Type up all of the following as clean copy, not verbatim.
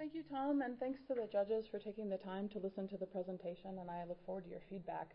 Thank you, Tom, and thanks to the judges for taking the time to listen to the presentation, and I look forward to your feedback.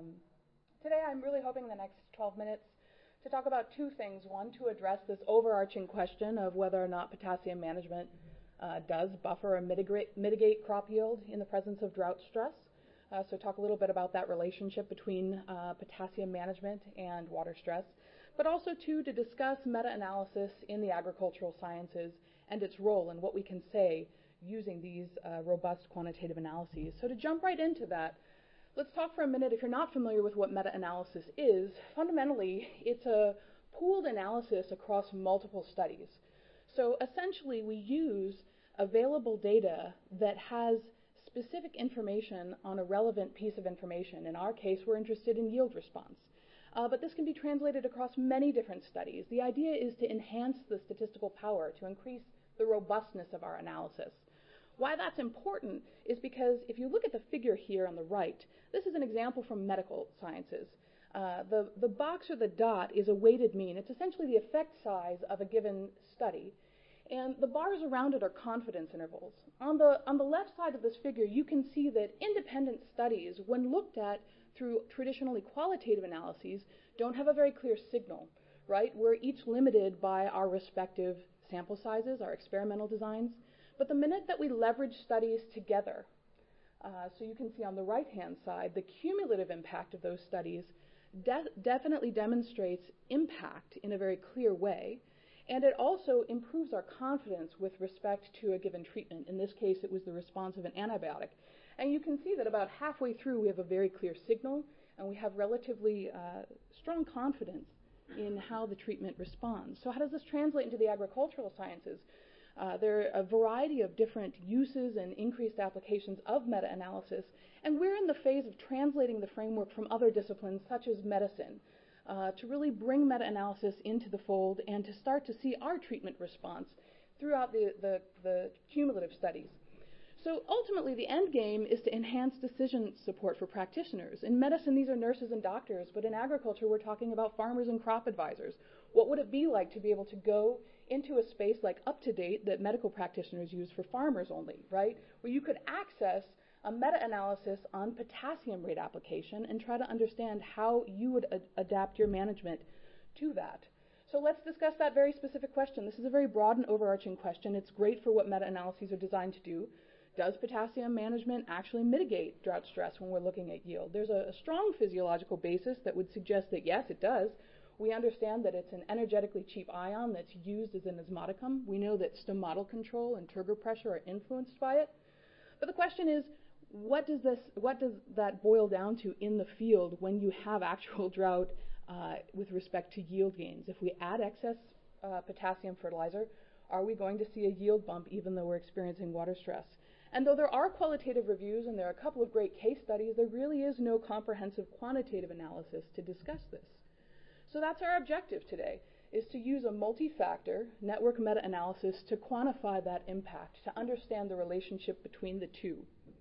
Today I'm really hoping the next 12 minutes to talk about two things. One, to address this overarching question of whether or not potassium management does buffer or mitigate crop yield in the presence of drought stress. So talk a little bit about that relationship between potassium management and water stress, but also two, to discuss meta-analysis in the agricultural sciences and its role and what we can say using these robust quantitative analyses. So to jump right into that, let's talk for a minute. If you're not familiar with what meta-analysis is, fundamentally it's a pooled analysis across multiple studies. So essentially we use available data that has specific information on a relevant piece of information. In our case, we're interested in yield response. But this can be translated across many different studies. The idea is to enhance the statistical power, to increase the robustness of our analysis. Why that's important is because if you look at the figure here on the right, this is an example from medical sciences. The box or the dot is a weighted mean. It's essentially the effect size of a given study. And the bars around it are confidence intervals. On the left side of this figure, you can see that independent studies, when looked at through traditionally qualitative analyses, don't have a very clear signal, right? We're each limited by our respective sample sizes, our experimental designs. But the minute that we leverage studies together, so you can see on the right-hand side, the cumulative impact of those studies definitely demonstrates impact in a very clear way. And it also improves our confidence with respect to a given treatment. In this case, it was the response of an antibiotic. And you can see that about halfway through, we have a very clear signal, and we have relatively strong confidence in how the treatment responds. So how does this translate into the agricultural sciences? There are a variety of different uses and increased applications of meta-analysis, and we're in the phase of translating the framework from other disciplines, such as medicine, to really bring meta-analysis into the fold and to start to see our treatment response throughout the cumulative studies. So ultimately, the end game is to enhance decision support for practitioners. In medicine, these are nurses and doctors, but in agriculture, we're talking about farmers and crop advisors. What would it be like to be able to go into a space like UpToDate that medical practitioners use for farmers only, right? Where you could access a meta-analysis on potassium rate application and try to understand how you would adapt your management to that. So let's discuss that very specific question. This is a very broad and overarching question. It's great for what meta-analyses are designed to do. Does potassium management actually mitigate drought stress when we're looking at yield? There's a strong physiological basis that would suggest that yes, it does. We understand that it's an energetically cheap ion that's used as an osmoticum. We know that stomatal control and turgor pressure are influenced by it. But the question is, what does that boil down to in the field when you have actual drought with respect to yield gains? If we add excess potassium fertilizer, are we going to see a yield bump even though we're experiencing water stress? And though there are qualitative reviews and there are a couple of great case studies, there really is no comprehensive quantitative analysis to discuss this. So that's our objective today, is to use a multi-factor network meta-analysis to quantify that impact, to understand the relationship between the two.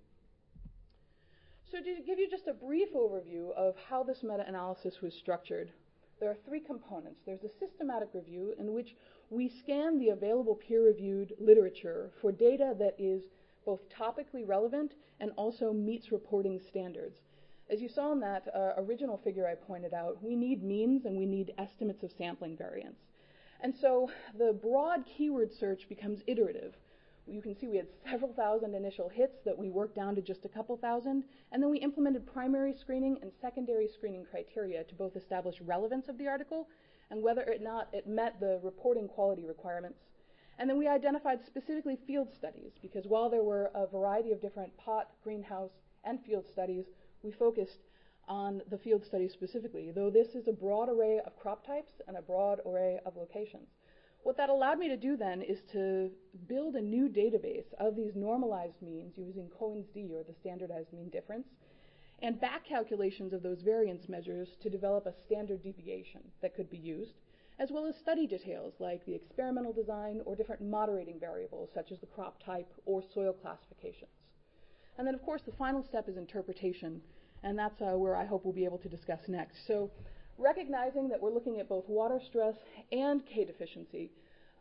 So to give you just a brief overview of how this meta-analysis was structured, there are three components. There's a systematic review in which we scan the available peer-reviewed literature for data that is both topically relevant and also meets reporting standards. As you saw in that original figure I pointed out, we need means and we need estimates of sampling variance. And so the broad keyword search becomes iterative. You can see we had several thousand initial hits that we worked down to just a couple thousand, and then we implemented primary screening and secondary screening criteria to both establish relevance of the article and whether or not it met the reporting quality requirements. And then we identified specifically field studies, because while there were a variety of different pot, greenhouse, and field studies, we focused on the field studies specifically, though this is a broad array of crop types and a broad array of locations. What that allowed me to do then is to build a new database of these normalized means using Cohen's d, or the standardized mean difference, and back calculations of those variance measures to develop a standard deviation that could be used, as well as study details like the experimental design or different moderating variables such as the crop type or soil classifications. And then of course the final step is interpretation, and that's where I hope we'll be able to discuss next. So recognizing that we're looking at both water stress and K deficiency,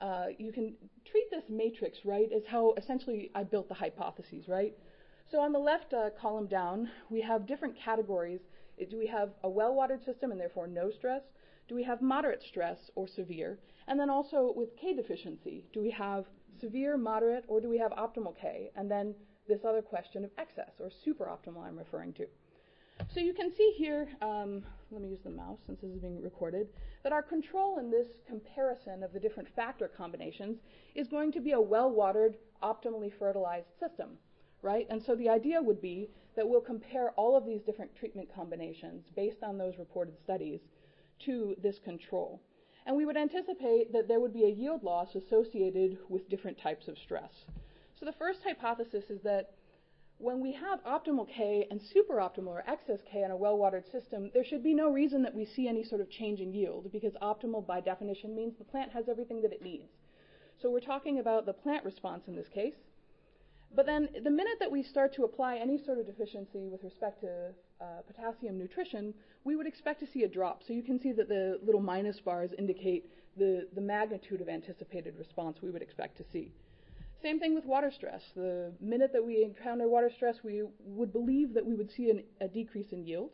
you can treat this matrix, right, as how essentially I built the hypotheses, right? So on the left column down, we have different categories. Do we have a well-watered system and therefore no stress? Do we have moderate stress or severe? And then also with K deficiency, do we have severe, moderate, or do we have optimal K? And then this other question of excess or superoptimal I'm referring to. So you can see here, let me use the mouse since this is being recorded, that our control in this comparison of the different factor combinations is going to be a well-watered, optimally fertilized system, right? And so the idea would be that we'll compare all of these different treatment combinations based on those reported studies to this control. And we would anticipate that there would be a yield loss associated with different types of stress. So the first hypothesis is that when we have optimal K and superoptimal or excess K in a well-watered system, there should be no reason that we see any sort of change in yield, because optimal by definition means the plant has everything that it needs. So we're talking about the plant response in this case. But then the minute that we start to apply any sort of deficiency with respect to potassium nutrition, we would expect to see a drop. So you can see that the little minus bars indicate the magnitude of anticipated response we would expect to see. Same thing with water stress. The minute that we encounter water stress, we would believe that we would see a decrease in yield.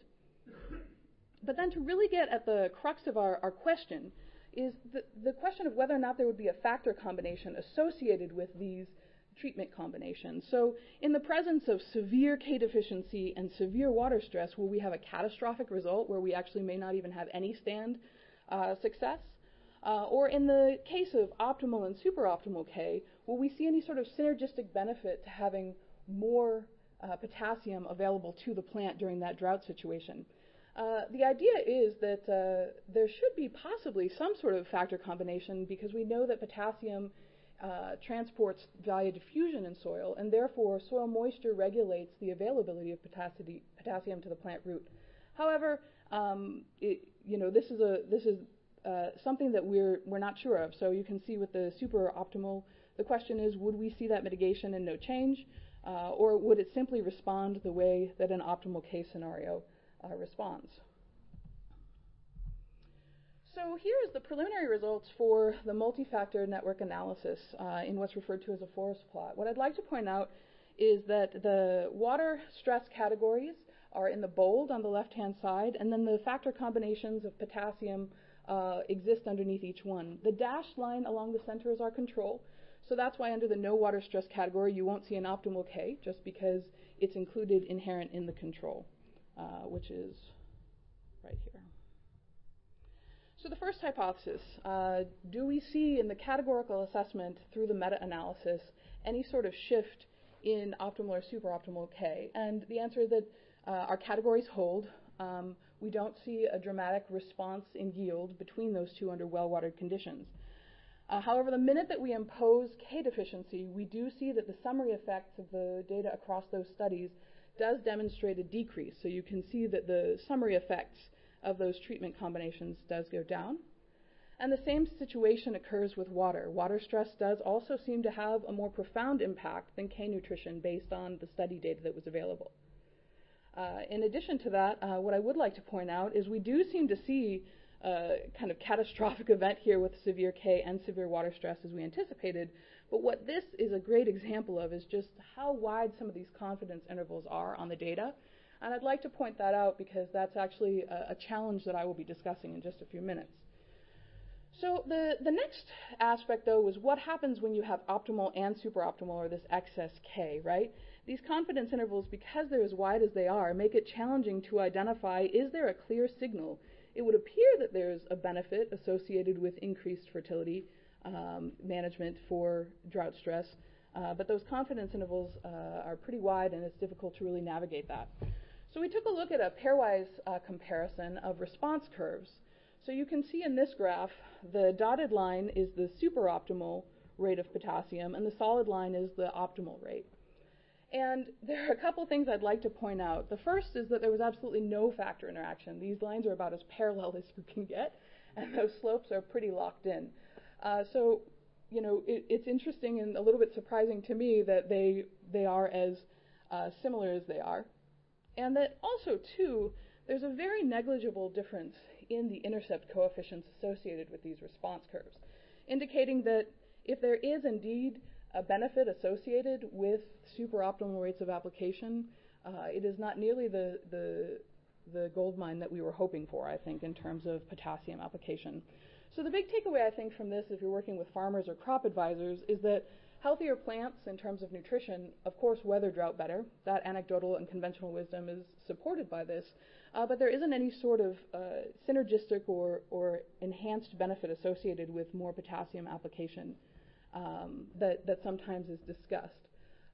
But then to really get at the crux of our question is the question of whether or not there would be a factor combination associated with these treatment combinations. So in the presence of severe K deficiency and severe water stress, will we have a catastrophic result where we actually may not even have any stand success? Or in the case of optimal and superoptimal K, will we see any sort of synergistic benefit to having more potassium available to the plant during that drought situation? The idea is that there should be possibly some sort of factor combination, because we know that potassium transports via diffusion in soil, and therefore soil moisture regulates the availability of potassium to the plant root. However, this is something that we're not sure of. So you can see with the superoptimal, the question is, would we see that mitigation and no change, or would it simply respond the way that an optimal case scenario responds? So here is the preliminary results for the multi-factor network analysis in what's referred to as a forest plot. What I'd like to point out is that the water stress categories are in the bold on the left-hand side, and then the factor combinations of potassium exist underneath each one. The dashed line along the center is our control, so that's why under the no water stress category you won't see an optimal K, just because it's included inherent in the control, which is right here. So the first hypothesis, do we see in the categorical assessment through the meta-analysis any sort of shift in optimal or superoptimal K? And the answer is that our categories hold. We don't see a dramatic response in yield between those two under well-watered conditions. However, the minute that we impose K deficiency, we do see that the summary effects of the data across those studies does demonstrate a decrease. So you can see that the summary effects of those treatment combinations does go down. And the same situation occurs with water. Water stress does also seem to have a more profound impact than K nutrition based on the study data that was available. In addition to that, what I would like to point out is we do seem to see a kind of catastrophic event here with severe K and severe water stress as we anticipated. But what this is a great example of is just how wide some of these confidence intervals are on the data. And I'd like to point that out because that's actually a challenge that I will be discussing in just a few minutes. So the next aspect, though, was what happens when you have optimal and superoptimal, or this excess K, right? These confidence intervals, because they're as wide as they are, make it challenging to identify, is there a clear signal? It would appear that there's a benefit associated with increased fertility management for drought stress, but those confidence intervals are pretty wide, and it's difficult to really navigate that. So we took a look at a pairwise comparison of response curves. So you can see in this graph, the dotted line is the superoptimal rate of potassium, and the solid line is the optimal rate. And there are a couple things I'd like to point out. The first is that there was absolutely no factor interaction. These lines are about as parallel as you can get, and those slopes are pretty locked in. So, it's interesting and a little bit surprising to me that they are as similar as they are. And that also, too, there's a very negligible difference in the intercept coefficients associated with these response curves. indicating that if there is indeed a benefit associated with superoptimal rates of application, it is not nearly the gold mine that we were hoping for, I think, in terms of potassium application. So the big takeaway, I think, from this, if you're working with farmers or crop advisors, is that healthier plants in terms of nutrition, of course, weather drought better. That anecdotal and conventional wisdom is supported by this. But there isn't any sort of synergistic or enhanced benefit associated with more potassium application that sometimes is discussed.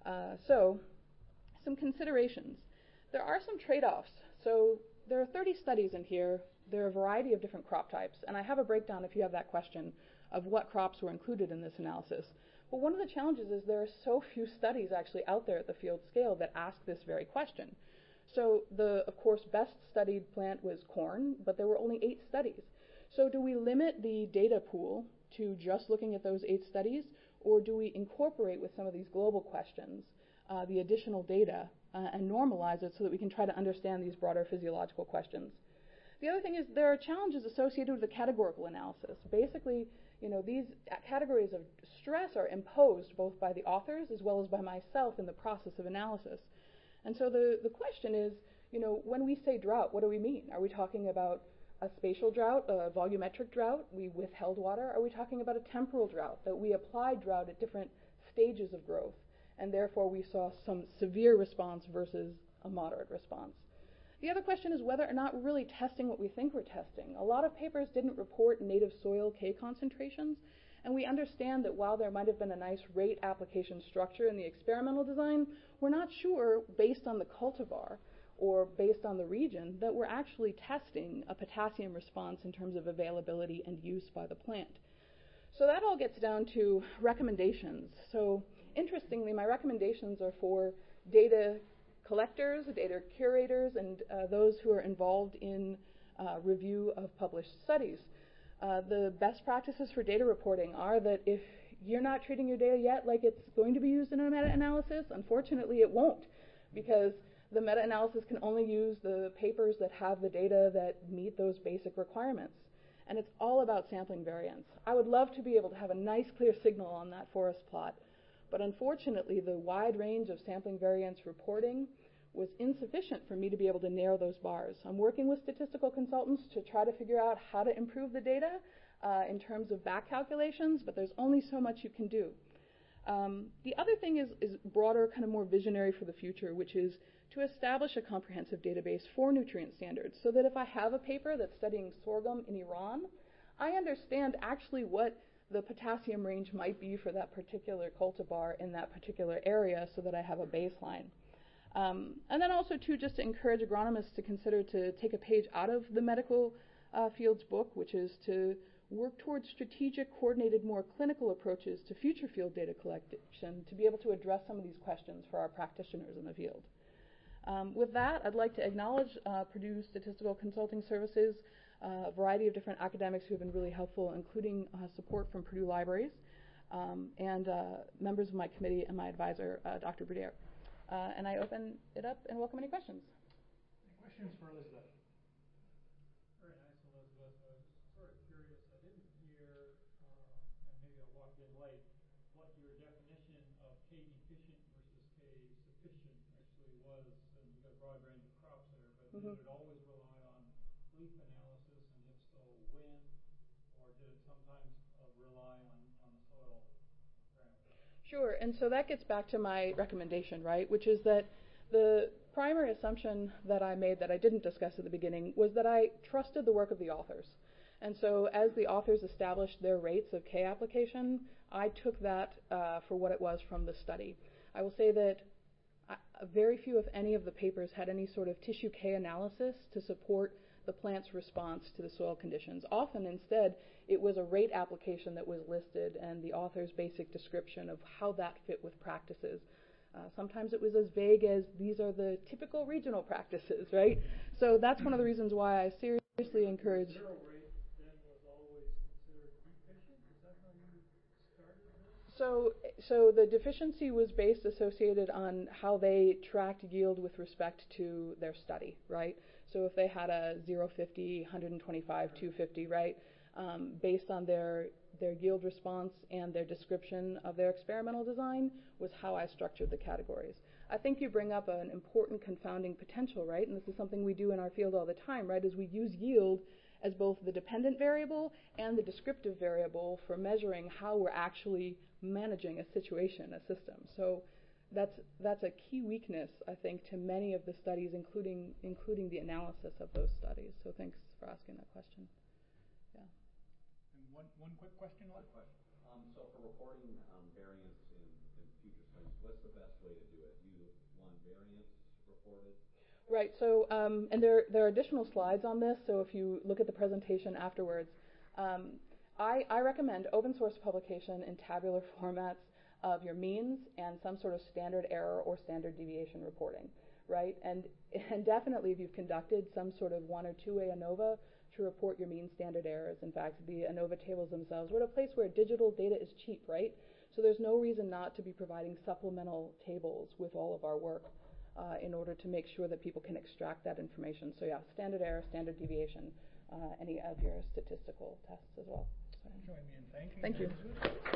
So some considerations. There are some trade-offs. So there are 30 studies in here. There are a variety of different crop types. And I have a breakdown, if you have that question, of what crops were included in this analysis. But one of the challenges is there are so few studies actually out there at the field scale that ask this very question. So the, of course, best studied plant was corn, but there were only 8 studies. So do we limit the data pool to just looking at those 8 studies, or do we incorporate with some of these global questions the additional data and normalize it so that we can try to understand these broader physiological questions? The other thing is there are challenges associated with the categorical analysis. Basically, these categories of stress are imposed both by the authors as well as by myself in the process of analysis. And so the question is, when we say drought, what do we mean? Are we talking about a spatial drought, a volumetric drought? We withheld water. Are we talking about a temporal drought, that we applied drought at different stages of growth, and therefore we saw some severe response versus a moderate response? The other question is whether or not we're really testing what we think we're testing. A lot of papers didn't report native soil K concentrations, and we understand that while there might have been a nice rate application structure in the experimental design, we're not sure, based on the cultivar or based on the region, that we're actually testing a potassium response in terms of availability and use by the plant. So that all gets down to recommendations. So interestingly, my recommendations are for data collectors, data curators, and those who are involved in review of published studies. The best practices for data reporting are that if you're not treating your data yet like it's going to be used in a meta-analysis, unfortunately it won't, because the meta-analysis can only use the papers that have the data that meet those basic requirements. And it's all about sampling variance. I would love to be able to have a nice clear signal on that forest plot, but unfortunately the wide range of sampling variance reporting was insufficient for me to be able to narrow those bars. I'm working with statistical consultants to try to figure out how to improve the data in terms of back calculations, but there's only so much you can do. The other thing is broader, kind of more visionary for the future, which is to establish a comprehensive database for nutrient standards, so that if I have a paper that's studying sorghum in Iran, I understand actually what the potassium range might be for that particular cultivar in that particular area, so that I have a baseline. And then also, too, just to encourage agronomists to consider to take a page out of the medical field's book, which is to work towards strategic, coordinated, more clinical approaches to future field data collection to be able to address some of these questions for our practitioners in the field. With that, I'd like to acknowledge Purdue Statistical Consulting Services, a variety of different academics who have been really helpful, including support from Purdue Libraries, and members of my committee and my advisor, Dr. Brudier. And I open it up and welcome any questions. Any questions for Elizabeth? Very nice, Elizabeth. I was sort of curious. I didn't hear, and maybe I walked in late, what your definition of K deficient versus K sufficient actually was. And you've got a broad range of crops there, but did it always rely on leaf analysis, and if so, when? Or did it sometimes rely on the soil parameters? Sure, and so that gets back to my recommendation, right, which is that the primary assumption that I made that I didn't discuss at the beginning was that I trusted the work of the authors. And so as the authors established their rates of K application, I took that for what it was from the study. I will say that very few, if any, of the papers had any sort of tissue K analysis to support the plant's response to the soil conditions. Often, instead, it was a rate application that was listed and the author's basic description of how that fit with practices. Sometimes it was as vague as, these are the typical regional practices, right? So that's one of the reasons why I seriously encourage... Zero rate then was always considered deficient? Is that how you started this? So the deficiency was based associated on how they tracked yield with respect to their study, right? So if they had a 050, 125, 250, right, based on their their yield response and their description of their experimental design was how I structured the categories. I think you bring up an important confounding potential, right? And this is something we do in our field all the time, right? Is we use yield as both the dependent variable and the descriptive variable for measuring how we're actually managing a situation, a system. So that's a key weakness, I think, to many of the studies, including the analysis of those studies. So thanks for asking that question. Yeah. And one quick question left. So for reporting variance in future studies, what's the best way to do it? You want variance reported? Right. So, and there are additional slides on this. So if you look at the presentation afterwards, I recommend open source publication in tabular formats of your means and some sort of standard error or standard deviation reporting, right? And definitely if you've conducted some sort of 1 or 2-way ANOVA to report your mean standard errors. In fact, the ANOVA tables themselves, we're at a place where digital data is cheap, right? So there's no reason not to be providing supplemental tables with all of our work in order to make sure that people can extract that information. So yeah, standard error, standard deviation, any of your statistical tests as well. So, Join me in thanking. thank you.